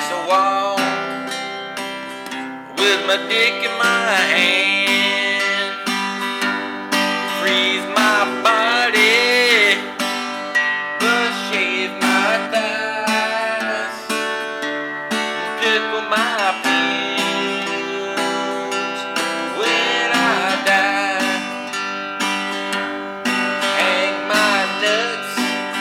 I walk with my dick in my hand, freeze my body, but shave my thighs, tickle my pubes when I die, hang my nuts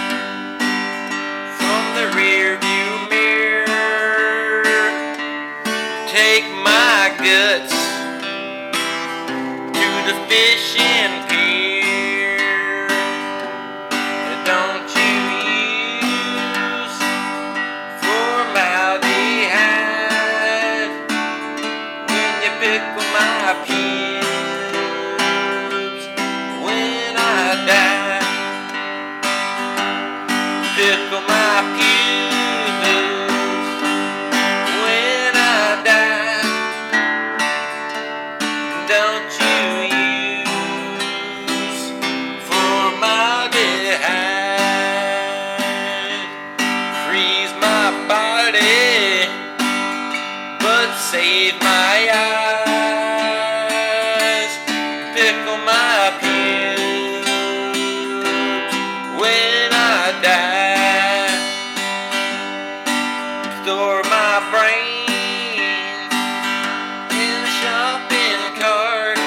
from the rear view mirror, take my guts to the fishing pier. Don't you use formaldehyde when you pickle my pubes when I die. Pickle my pubes when I die. Don't you use formaldehyde. Freeze my body, but save my eyes. Pickle my pubes when I die. Store my brains in a shopping cart.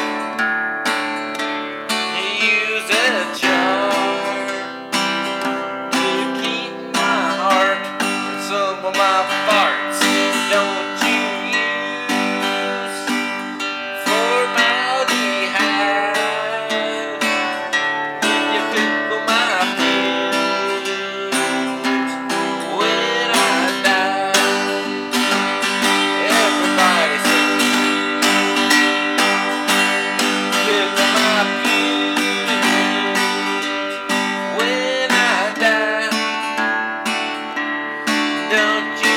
Use a jar to keep my heart and some of my farts. Don't you use formaldehyde when you pickle my pubes when I die. Everybody sing. Pickle my pubes when I die. Don't you